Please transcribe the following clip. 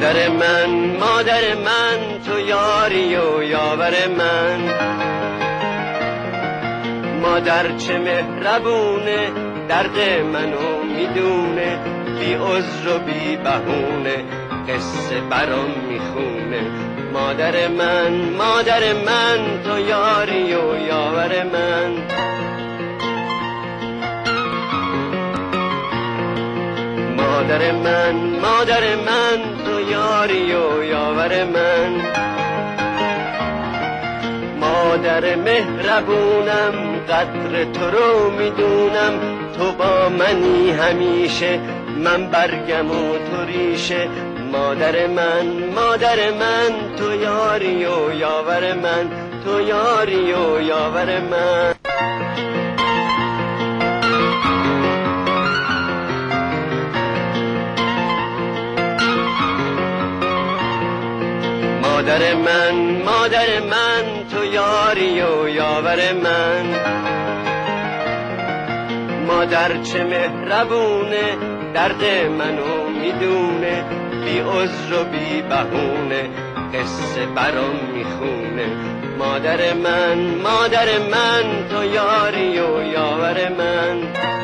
مادر من تو یاری و یاور من. مادر چه مهربونه، درد منو میدونه، بی عذر و بی بهونه قصه برام میخونه. مادر من تو یاری و یاور من. مادر من تو یاری و یاور من. مادر مهربونم، قدر تو رو میدونم، تو با منی همیشه، من برگم و تو ریشه. مادر من تو یاری و یاور من، تو یاری و یاور من. مادر من تو یاری و یاور من. مادر چه مهربونه، درد منو میدونه، بی عذر و بی بهونه قصه برام میخونه. مادر من تو یاری و یاور من.